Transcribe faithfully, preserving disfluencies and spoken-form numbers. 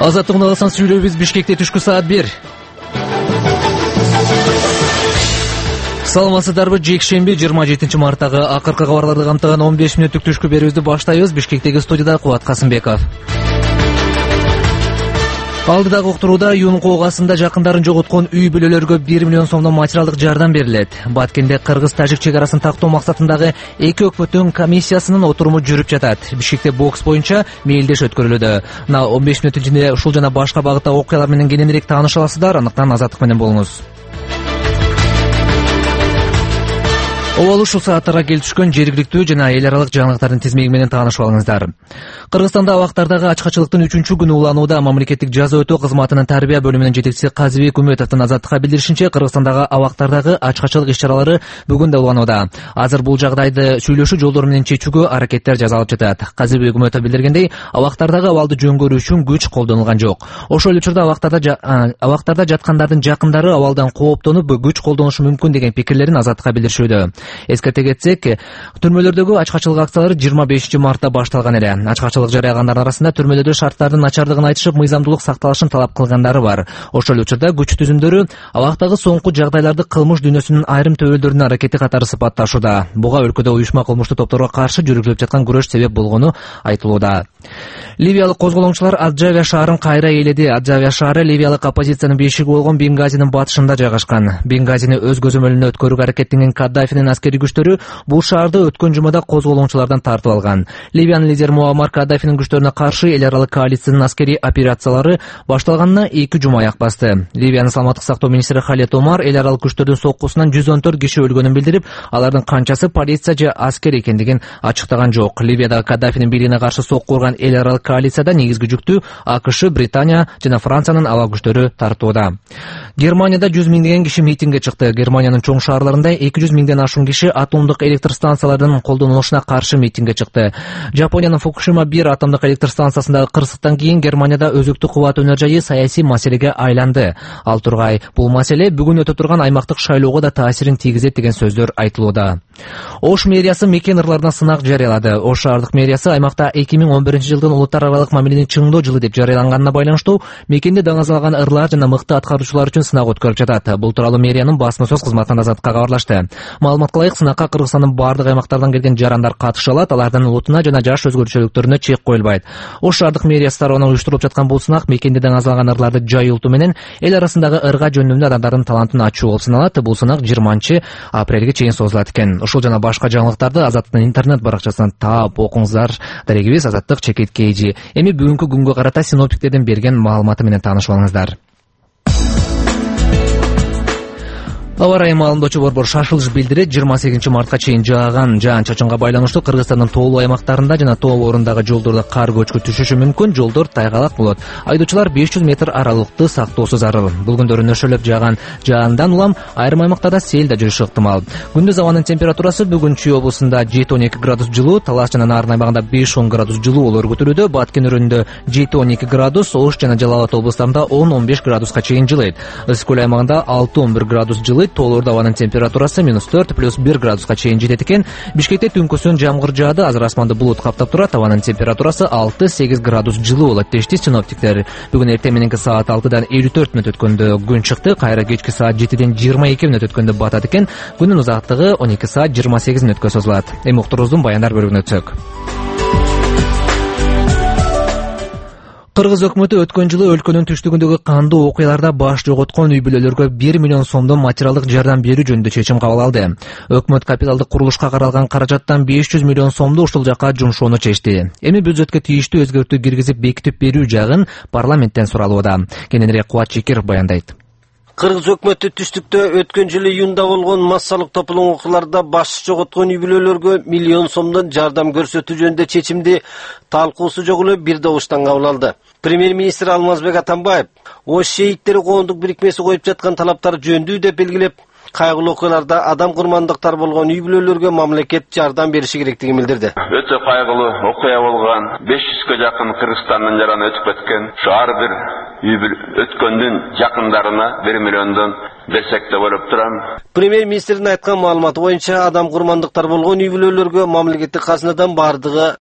Азаттыгын алсан сүйлөбүз Бишкекте түшкү саат бир. Саламатсыздарбы? Жекшемби жыйырма жетинчи марттагы акыркы кабарларды камтыган он беш мүнөттүк түшкү берүүбүздү баштайбыз. Бишкектеги студияда Кубат Касымбеков. Алдыдагы уктурууда Юн коогасында жакындарын жоготкон үй бүлөлөргө бир миллион сомдон материалдык жардам берилет. Баткенде кыргыз-тажик чек арасын тактоо максатындагы эки өкмөттүн комиссиясынын отуруму жүрүп жатат. Бишкекте бокс боюнча мейилдеш өткөрүлүүдө. Мына он беш мүнөт ичинде ушул жана башка багыттагы окуялар менен кененирээк тааныша аласыздар. Андыктан Азаттык менен болуңуз. Обал ушул сааттарга келип түшкөн жергиликтүү жана эл аралык жаңылыктардын тизмеги менен таанышып алыңыздар. Кыргызстанда абактардагы ачкачылыктын үчүнчү күнү уланууда. Мамлекеттик жаза өтөө кызматынын тарбия бөлүмүнүн жетекчиси Казыбек Үмөтовдун Азаттыкка билдиришинче, Кыргызстандагы абактардагы ачкачылык иш-чаралары бүгүн да уланууда. Азыр бул жагдайды сүйлөшүү жолдору менен чечүүгө аракеттер жасалып жатат. Казыбек Үмөтов билдиргендей, абактардагы абалды жөнгөрүү үчүн күч колдонулган жок. Ошол эле учурда абактарда абактарда жаткандардын жакындары абалдан кооптонуп күч колдонушу мүмкүн деген пикирлерин Азаттыкка билдиришүүдө. Эскерте кетсек, түрмөлөрдөгү ачкачылык акциялары жыйырма бешинчи мартта башталган эле. Ачкачылык жарыягандардын арасында түрмөлөрдө шарттардын начардыгын айтышып, мыйзамдуулук сакталышын талап кылгандары бар. Ошол учурда күч түзүмдөрү абактагы соңку жагдайларды кылмыш дүйнөсүнүн айрым төбөлдөрүнүн аракети катары сыпатташууда. Буга өлкөдө уюшма кылмыштуу топторго каршы жүргүзүлүп жаткан күрөш себеп болгону айтылууда. Ливиялык козголоңчулар Аджавия шаарын кайра ээледи. Аджавия шаары ливиялык оппозициянын бешиги болгон Бенгазинин батышында жайгашкан. Бенгазини өз көзөмөлүнө өткөрүүгө аракеттенген Каддафинин аскерий күчтөрү бул шаарды өткөн жумада козголоңчулардан тартып алган. Ливиянын лидери Муаммар Каддафинин күчтөрүнө каршы эл аралык коалициянын аскерий операциялары башталганына эки жума аяк басты. Ливиянын саламаттык сактоо министри Халет Омар эл аралык күчтөрдүн соккусунан жүз он төрт киши өлгөнүн билдирип, алардын канчасы полиция же аскер экендигин ачыктаган жок. Ливиядагы Каддафинин бийлигине каршы сокку урган эл аралык коалицияда негизги жүктү АКШ, Британия жана Франциянын аба күчтөрү тартууда. Германияда жүз миңдеген киши митингге чыкты. Германиянын чоң шаарларында эки жүз миңден ашуун киши атомдук электр станцияларынын колдонулушуна каршы митингге чыкты. Жапониянын Фукушима бир атомдук электр станциясындагы кырсыктан кийин Германияда өзөктүк кубат өнөр жайы саясий маселеге айланды. Ал тургай бул маселе бүгүн өтө турган аймактык шайлоого да таасирин тийгизет деген сөздөр айтылууда. Ош мэриясы мекен ырларына сынак жарыялады. Ош шаардык мэриясы аймакта эки миң он биринчи жылдын улуттар аралык мамилени чыңдоо жылы деп жарыяланганына байланыштуу мекенде даңазалган ырлар жана мыкты аткаруучулар үчүн сынак өткөрүп жатат. Бул тууралуу мэриянын басма сөз кызматынан Азаттыкка кабарлашты. Маалыматка ылайык, сынакка Кыргызстандын бардык аймактардан келген жарандар катыша алат. Алардын улутуна жана жаш өзгөчөлүктөрүнө чек коюлбайт. Ош шаардык мэриясы тарабынан уюштурулуп жаткан бул сынак мекенде даңазалган ырларды жайылтуу менен эл арасындагы ырга жөнүндө адамдардын талантын ачуу болуп саналат. Бул сынак жыйырманчы апрелге чейин созулат экен. Ушул жана башка жаңылыктарды Азаттыктын интернет баракчасынан таап окуңуздар. Дарегибиз Азаттык Чекит Кейжи. Эми бүгүнкү күнгө карата синоптиктердин берген маалыматы менен таанышып алыңыздар. Аба ырайы маалымдоочу борбор шашылыш билдирет. жыйырма сегизинчи мартка чейин жааган жаан-чачынга байланыштуу Кыргызстандын тоолуу аймактарында жана тоо орундагы жолдордо кар көчкү түшүшү мүмкүн. Жолдор тайгалак болот. Айдоочулар беш жүз метр аралыкты сактоосу зарыл. Бул күндөрү нөшөлөп жааган жаандан улам айрым аймактарда сел да жүрүшү ыктымал. Күндүз абанын температурасы бүгүн Чүй облусунда жети он эки градус жылуу, Талас жана Нарын аймагында беш он градус жылуу болору күтүлүүдө. Баткен өрөөнүндө жети он эки градус, Ош жана Жалал Абад облустарында он он беш градуска чейин жылыйт. Ысык көл аймагында алты он бир градус жылыйт. Тоолордо абанын температурасы минус төрт плюс бир градуска чейин жетет экен. Бишкекте түнкүсүн жамгыр жаады. Азыр асманды булут каптап турат. Абанын температурасы алты сегиз градус жылуу болот дешти синоптиктер. Бүгүн эртең мененки саат алтыдан элүү төрт мүнөт өткөндө күн чыкты. Кайра кечки саат жетиден жыйырма эки мүнөт өткөндө батат экен. Күнүн узактыгы он эки саат жыйырма сегиз мүнөткө созулат. Эми уктуруубуздун баяндар бөлүгүнө өтсөк. Кыргыз өкмөтү өткөн жылы өлкөнүн түштүгүндөгү кандуу окуяларда баш жоготкон үй бүлөлөргө бир миллион сомдон материалдык жардам берүү жөнүндө чечим кабыл алды. Өкмөт капиталдык курулушка каралган каражаттан беш жүз миллион сомду ушул жакка жумшоону чечти. Эми бюджетке тийиштүү өзгөртүү киргизип бекитип берүү жагын парламенттен суралууда. Кененирээк Кубат Чекиров баяндайт. Кыргыз өкмөтү түштүктө өткөн жылы июнда болгон массалык тополоң окуяларда баш жоготкон үй бүлөлөргө миллион сомдон жардам көрсөтүү жөнүндө чечимди талкуусу жок эле бир добуштан кабыл алды. Премьер-министр Алмазбек Атамбаев Ош шейиттери коомдук бирикмеси коюп жаткан талаптар жөнүндүү деп белгилеп, кайгылуу окуяларда адам курмандыктар болгон үй бүлөлөргө мамлекет жардам бериши керектигин билдирди. Өтө кайгылуу окуя болгон беш жүзгө жакын Кыргызстандын жараны өтүп кеткен. Шу ар бир үй бүл өткөндүн жакындарына бир миллиондон берсек деп ойлоп турам. Премьер-министрдин айткан маалыматы боюнча адам курмандыктар болгон үй бүлөлөргө мамлекеттик казынадан бардыгы